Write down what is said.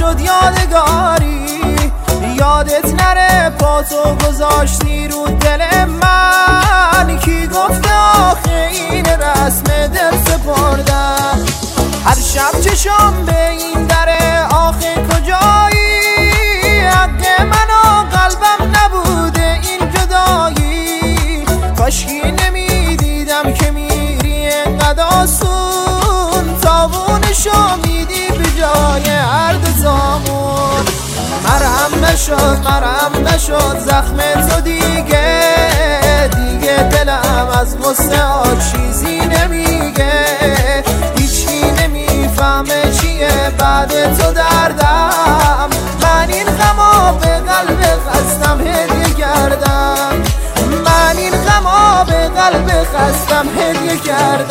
شد یادگاری، یادت نره پاتو گذاشتی رو دل من. کی گفته آخه این رسم دل سپردن؟ هر شب چشم به این دره آخه کجایی؟ حق من و قلبم نبوده این جدایی. کاشکی نمیدیدم که میری انقدر آسون، تاوونشو میدی به جای هر دو زامون. مرهم نشد زخم تو دیگه، دیگه دلم از غصه ها چیزی نمیگه. هیچکی نمیفهمه چیه بعد تو دردم، من این غما به قلب خستم هدیه کردم، من این غما به قلب خستم هدیه کردم.